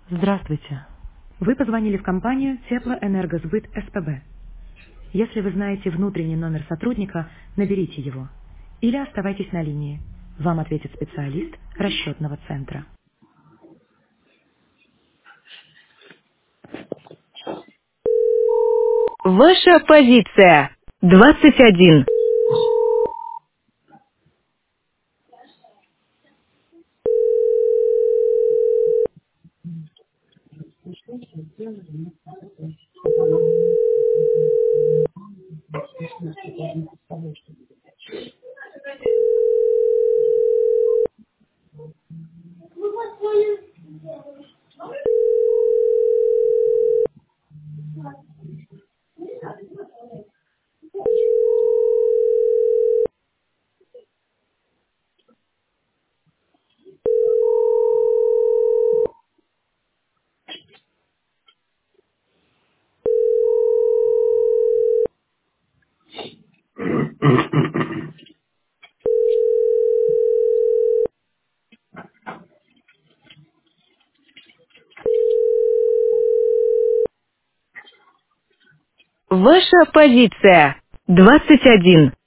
Здравствуйте. Вы позвонили в компанию Теплоэнергосбыт СПБ. Если вы знаете внутренний номер сотрудника, наберите его. Или оставайтесь на линии. Вам ответит специалист расчетного центра. Ваша позиция. 21. Ваша позиция. 21.